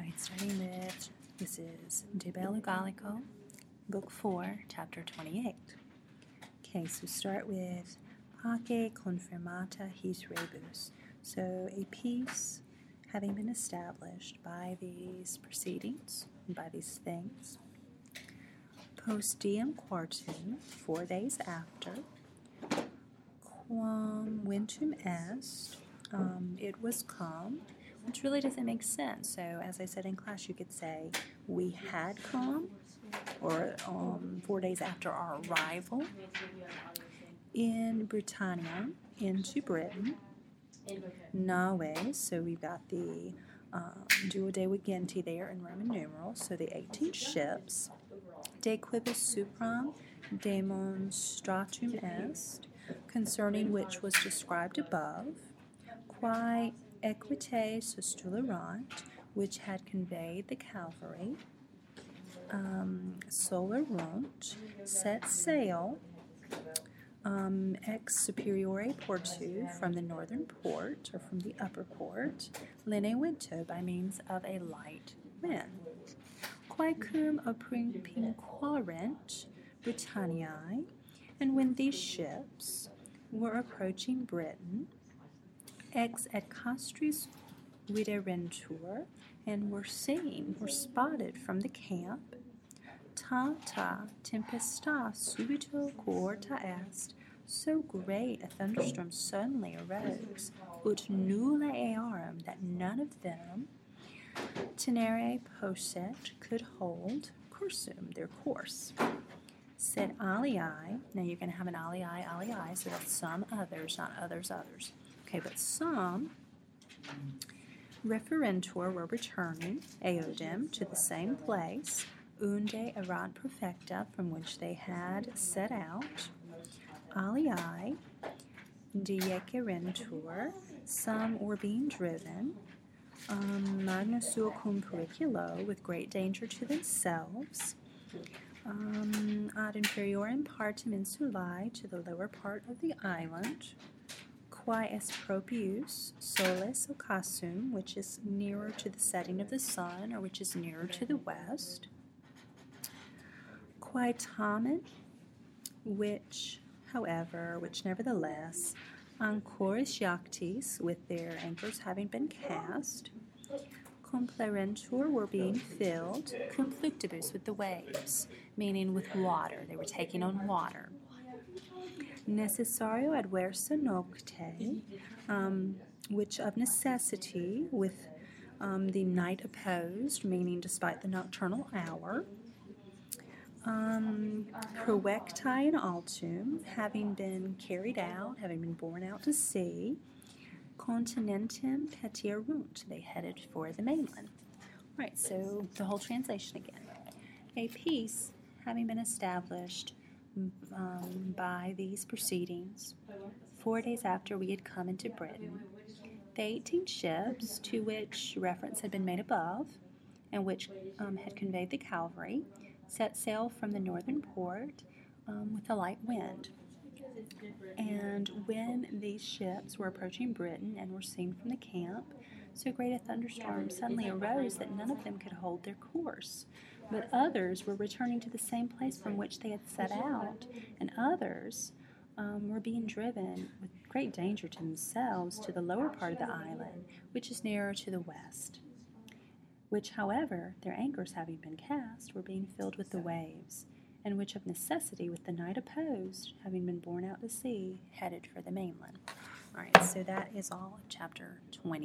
Alright, starting with, this is De Bello Gallico, Book 4, Chapter 28. Okay, so start with Pace confirmata his rebus. So a peace having been established by these proceedings, by these things. Post diem quartum, 4 days after. Quam ventum est, it was calm, which really doesn't make sense. So as I said in class, you could say we had calm, or 4 days after our arrival in Britannia, into Britain. Naves, so we've got the Duo de Vigenti there in Roman numerals, so the 18 ships. De quibus supram demonstratum est, concerning which was described above, quae equite sustulerant, which had conveyed the cavalry, solerunt, set sail, ex superiore portu, from the northern port, or from the upper port, linea vento, by means of a light wind. Quaecum opinquarent Britanniae, and when these ships were approaching Britain, ex et castris viderentur, and were spotted from the camp, tanta tempesta subito coorta est, so great a thunderstorm suddenly arose, ut nulla earum, that none of them tenere posset, could hold cursum, their course. Sed alii, now you're going to have an alii, so that's some others, not others. Okay, but some referentur were returning, eodem, to the same place, unde erat perfecta, from which they had set out. Alii diecerentur, some were being driven, magnus sua cum periculo, with great danger to themselves, ad inferiorem partem insulae, to the lower part of the island, quae est propius solis ocassum, which is nearer to the setting of the sun, or which is nearer to the west, quae tamen, which nevertheless, ancoris jactis, with their anchors having been cast, complerentur, were being filled, cum fluctibus, with the waves, meaning with water. They were taking on water. Necessario adversa nocte, which of necessity, with the night opposed, meaning despite the nocturnal hour. Proectae in altum, having been carried out, having been borne out to sea. Continentem petierunt, they headed for the mainland. Right, so the whole translation again. A peace having been established by these proceedings 4 days after we had come into Britain, the 18 ships to which reference had been made above, and which had conveyed the cavalry, set sail from the northern port with a light wind. And when these ships were approaching Britain and were seen from the camp, so great a thunderstorm suddenly arose that none of them could hold their course. But others were returning to the same place from which they had set out, and others were being driven with great danger to themselves to the lower part of the island, which is nearer to the west, which, however, their anchors having been cast, were being filled with the waves, and which of necessity, with the night opposed, having been borne out to sea, headed for the mainland. All right, so that is all of chapter 20.